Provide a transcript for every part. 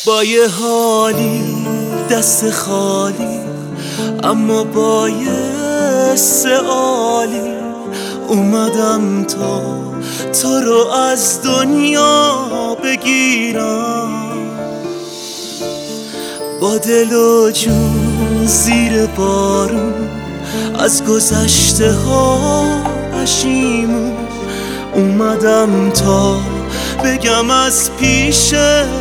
با یه حالی دست خالی، اما با یه سوالی اومدم تو رو از دنیا بگیرم. با دل و جون زیر بارون، از گذشته ها پشیمون اومدم تا بگم از پیشت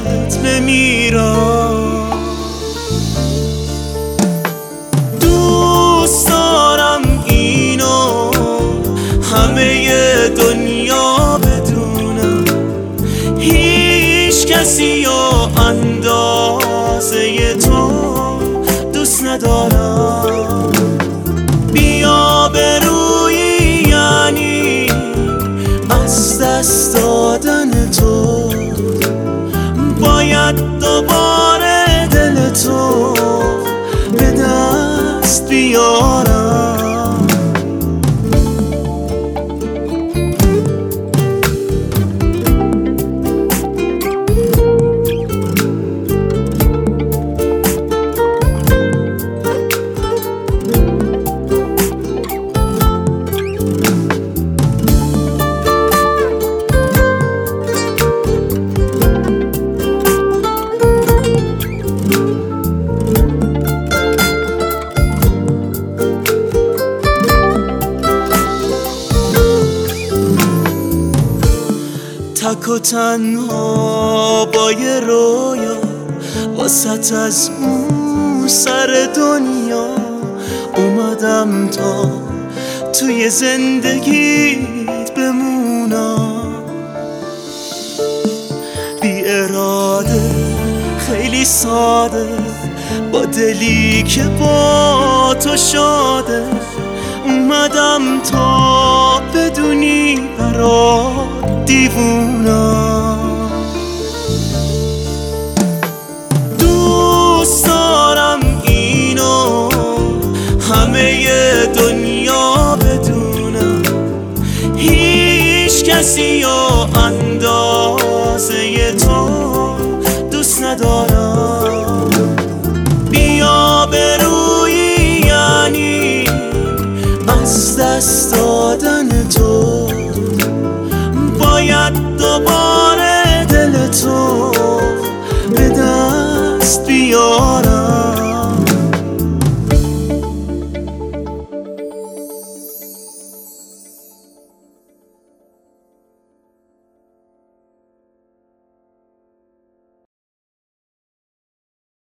بمیرم. دوست دارم اینو همه دنیا بدونم، هیچ کسی و اندازه تو دوست ندارم. بیا برویی یعنی از دست دادن تو، باید دوباره دل تو به دست بیارم. تک و تنها با یه رویا، واسط از اون سر دنیا اومدم تا توی زندگیت بمونم. بی اراده خیلی ساده، با دلی که با تو شاده اومدم تا بدونی برات دیوونم.